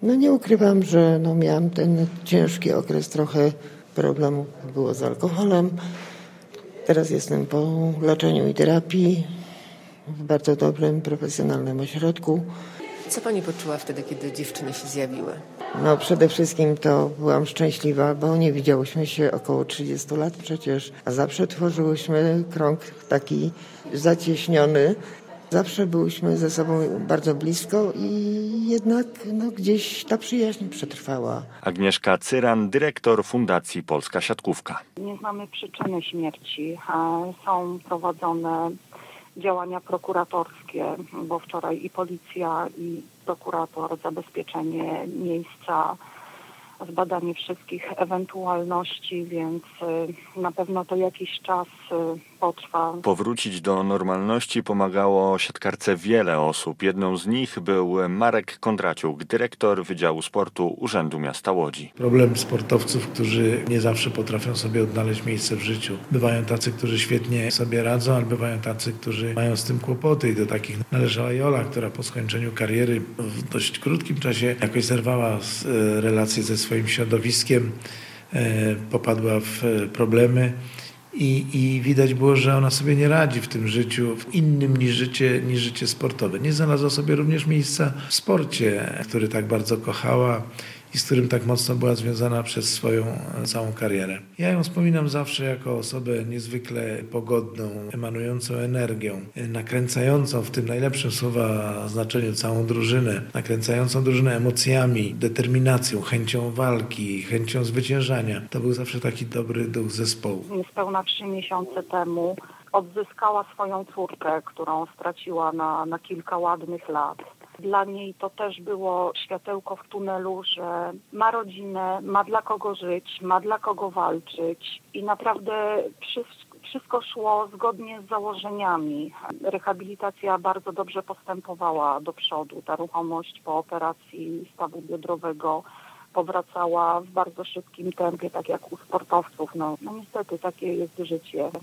No nie ukrywam, że miałam ten ciężki okres, trochę problemów było z alkoholem. Teraz jestem po leczeniu i terapii w bardzo dobrym, profesjonalnym ośrodku. Co pani poczuła wtedy, kiedy dziewczyny się zjawiły? Przede wszystkim to byłam szczęśliwa, bo nie widziałyśmy się około 30 lat przecież, a zawsze tworzyłyśmy krąg taki zacieśniony. Zawsze byłyśmy ze sobą bardzo blisko i jednak gdzieś ta przyjaźń przetrwała. Agnieszka Cyran, dyrektor Fundacji Polska Siatkówka. Nie znamy przyczyny śmierci. Są prowadzone działania prokuratorskie, bo wczoraj i policja, i prokurator, zabezpieczenie miejsca, zbadanie wszystkich ewentualności, więc na pewno to jakiś czas potrwa. Powrócić do normalności pomagało siatkarce wiele osób. Jedną z nich był Marek Kondraciuk, dyrektor Wydziału Sportu Urzędu Miasta Łodzi. Problem sportowców, którzy nie zawsze potrafią sobie odnaleźć miejsce w życiu. Bywają tacy, którzy świetnie sobie radzą, ale bywają tacy, którzy mają z tym kłopoty i do takich należała Jola, która po skończeniu kariery w dość krótkim czasie jakoś zerwała relacje ze swoim środowiskiem, popadła w problemy. I widać było, że ona sobie nie radzi w tym życiu innym niż życie sportowe. Nie znalazła sobie również miejsca w sporcie, który tak bardzo kochała i z którym tak mocno była związana przez swoją całą karierę. Ja ją wspominam zawsze jako osobę niezwykle pogodną, emanującą energią, nakręcającą w tym najlepszym słowa znaczeniu całą drużynę, nakręcającą drużynę emocjami, determinacją, chęcią walki, chęcią zwyciężania. To był zawsze taki dobry duch zespołu. Niespełna 3 miesiące temu odzyskała swoją córkę, którą straciła na kilka ładnych lat. Dla niej to też było światełko w tunelu, że ma rodzinę, ma dla kogo żyć, ma dla kogo walczyć i naprawdę wszystko szło zgodnie z założeniami. Rehabilitacja bardzo dobrze postępowała do przodu. Ta ruchomość po operacji stawu biodrowego powracała w bardzo szybkim tempie, tak jak u sportowców. No niestety takie jest życie.